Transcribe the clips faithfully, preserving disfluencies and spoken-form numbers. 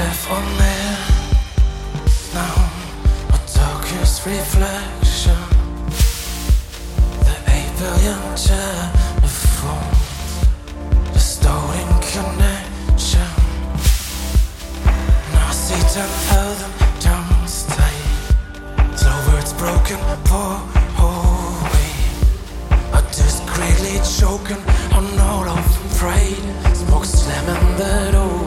have only now a darkest reflection. The eight billion telephones, distorting connection. And I see ten thousand tongues tight, slow words broken, poor away. A discreetly choking on all of pride, smoke slamming the door.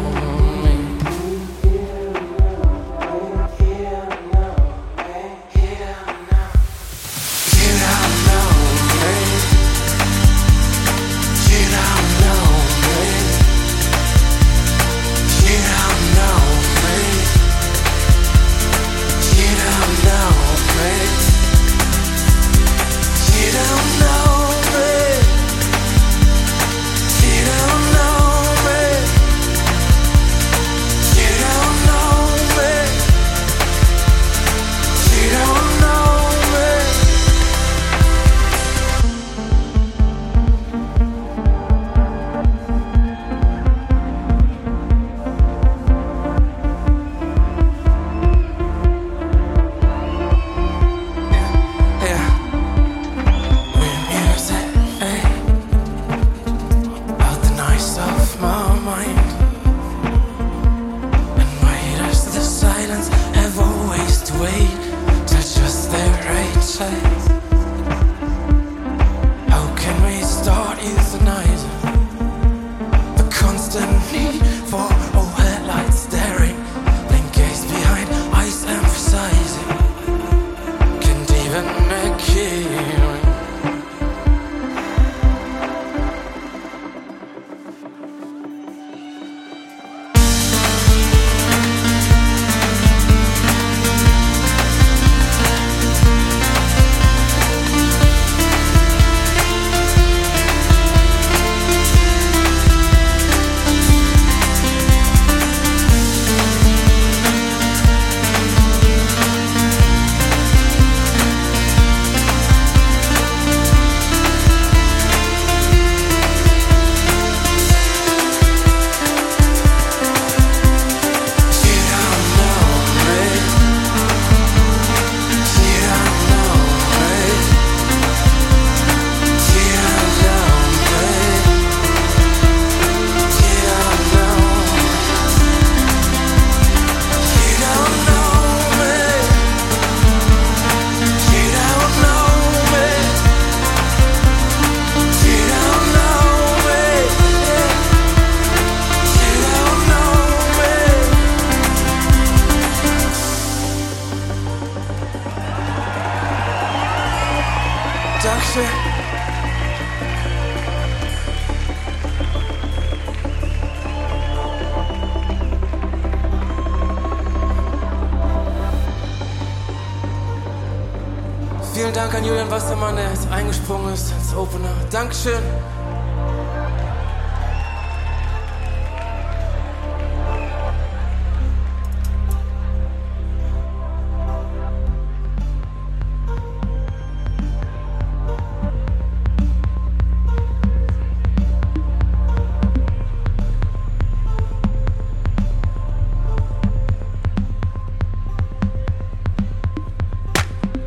How can we start euthanizing the constant need for all headlights staring, blink gaze behind eyes emphasizing, can't even make hearing. Dankeschön. Vielen Dank an Julian Wassermann, der jetzt eingesprungen ist als Opener. Dankeschön.